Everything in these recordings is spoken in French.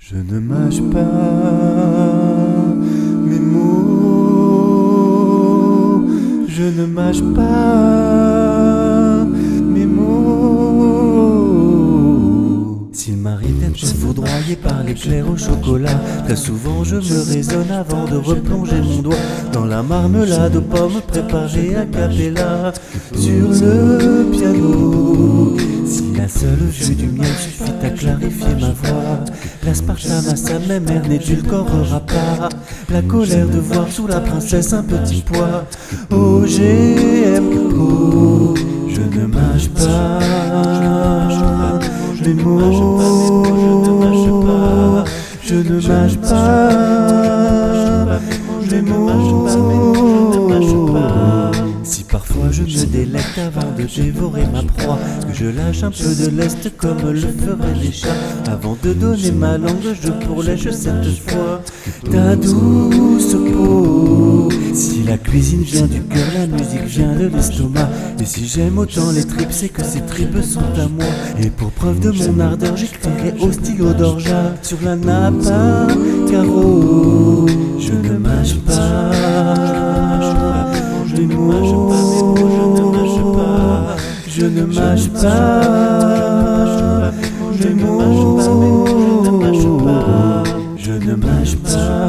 Je ne mâche pas mes mots, je ne mâche pas mes mots. S'il m'arrive d'être foudroyé par l'éclair au chocolat, très souvent je me raisonne avant de replonger mon doigt dans la marmelade aux pommes préparée à cappella sur le piano. Si la seule vue du miel suffit à clarifier ma voix, l'aspartame à sa même mère n'édulcorera pas la colère de voir sous la princesse un petit pois. OGM, je ne mâche pas mes mots, je ne mâche pas mes mots. Si parfois je me délecte avant de dévorer ma proie, que je lâche un peu de lest comme le feraient les chats, avant de donner ma langue je pourlèche cette fois ta douce peau. Si la cuisine vient du cœur, la musique vient de l'estomac, et si j'aime autant les tripes, c'est que ces tripes sont à moi. Et pour preuve de mon ardeur, j'écrirai au stylo d'orgeat sur la nappe à carreaux. Je ne mâche pas mes mots, je ne mâche pas mes mots, je ne mâche pas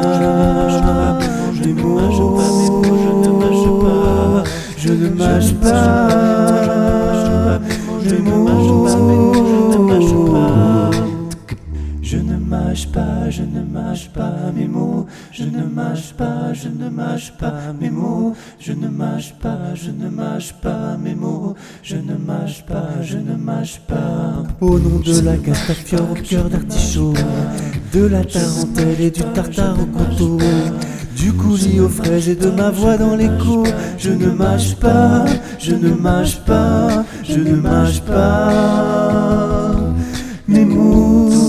mes mots, je ne mâche pas mes mots. Je ne mâche pas, je ne mâche pas mes mots, je ne mâche pas, je ne mâche pas mes mots, je ne mâche pas, je ne mâche pas mes mots, je ne mâche pas, je ne mâche pas. Au nom de la castafiore au cœur d'artichaut, de la tarentelle et du tartare au couteau, du coulis aux fraises et de ma voix dans l'écho, je ne mâche pas, je ne mâche pas, je ne mâche pas mes mots.